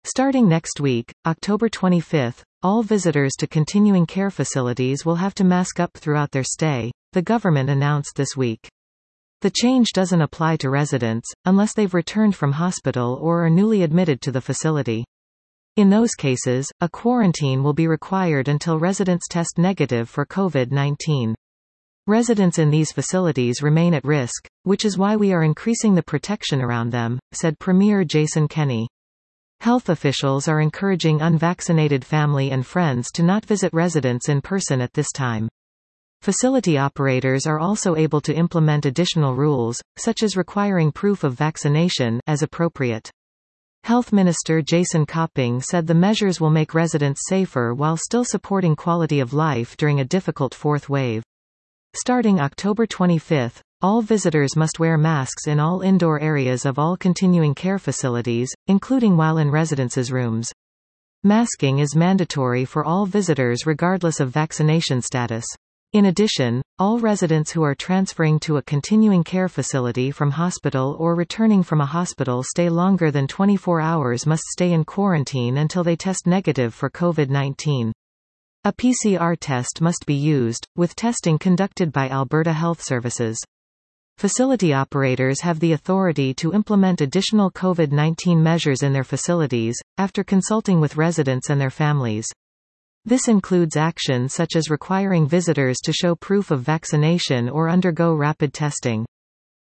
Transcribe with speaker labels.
Speaker 1: Starting next week, October 25, all visitors to continuing care facilities will have to mask up throughout their stay, the government announced this week. The change doesn't apply to residents, unless they've returned from hospital or are newly admitted to the facility. In those cases, a quarantine will be required until residents test negative for COVID-19. Residents in these facilities remain at risk, which is why we are increasing the protection around them, said Premier Jason Kenney. Health officials are encouraging unvaccinated family and friends to not visit residents in person at this time. Facility operators are also able to implement additional rules, such as requiring proof of vaccination, as appropriate. Health Minister Jason Copping said the measures will make residents safer while still supporting quality of life during a difficult fourth wave. Starting October 25, all visitors must wear masks in all indoor areas of all continuing care facilities, including while in residences' rooms. Masking is mandatory for all visitors regardless of vaccination status. In addition, all residents who are transferring to a continuing care facility from hospital or returning from a hospital stay longer than 24 hours must stay in quarantine until they test negative for COVID-19. A PCR test must be used, with testing conducted by Alberta Health Services. Facility operators have the authority to implement additional COVID-19 measures in their facilities, after consulting with residents and their families. This includes actions such as requiring visitors to show proof of vaccination or undergo rapid testing.